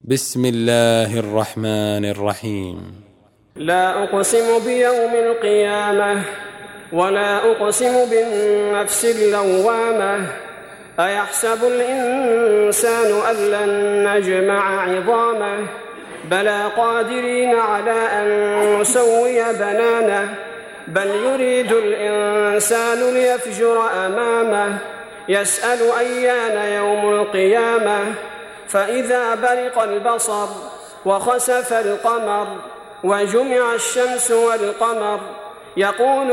بسم الله الرحمن الرحيم. لا أقسم بيوم القيامة ولا أقسم بالنفس اللوامة أيحسب الإنسان أن لن نجمع عظامه بلى قادرين على أن نسوي بنانه بل يريد الإنسان ليفجر أمامه يسأل أيان يوم القيامة فإذا برق البصر وخسف القمر وجمع الشمس والقمر يقول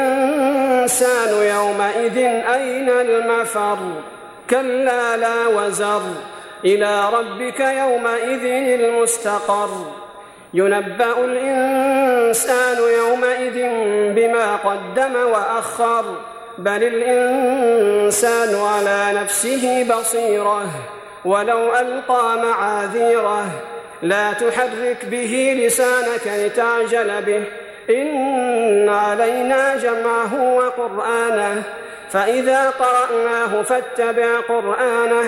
الإنسان يومئذ أين المفر كلا لا وزر إلى ربك يومئذ المستقر ينبأ الإنسان يومئذ بما قدم وأخر بل الإنسان على نفسه بصيرة ولو ألقى معاذيره لا تحرك به لسانك لتعجل به إن علينا جمعه وقرآنه فإذا قرأناه فاتبع قرآنه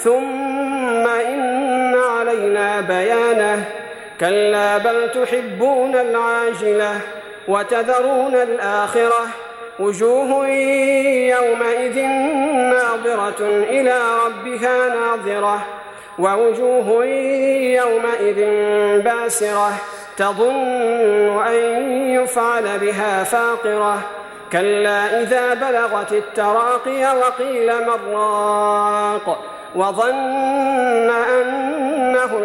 ثم إن علينا بيانه كلا بل تحبون العاجلة وتذرون الآخرة وجوه يومئذ ناظرة إلى ربها ناظرة ووجوه يومئذ باسرة تظن أن يفعل بها فاقرة كلا إذا بلغت التراقي وقيل من راق وظن أنه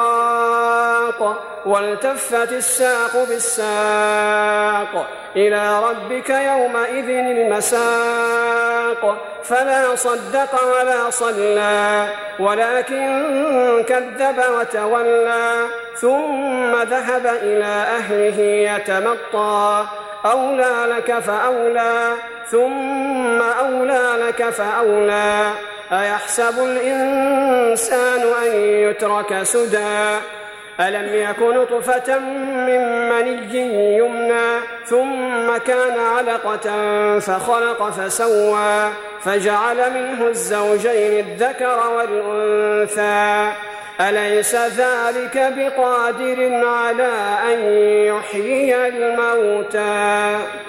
الفراق والتفت الساق بالساق إلى ربك يومئذ المساق فلا صدق ولا صلى ولكن كذب وتولى ثم ذهب إلى أهله يتمطى أولى لك فأولى ثم أولى لك فأولى أيحسب الإنسان أن يترك سدى ألم يك نطفة من مني يمنى ثم كان علقة فخلق فسوى فجعل منه الزوجين الذكر والأنثى أليس ذلك بقادر على أن يحيي الموتى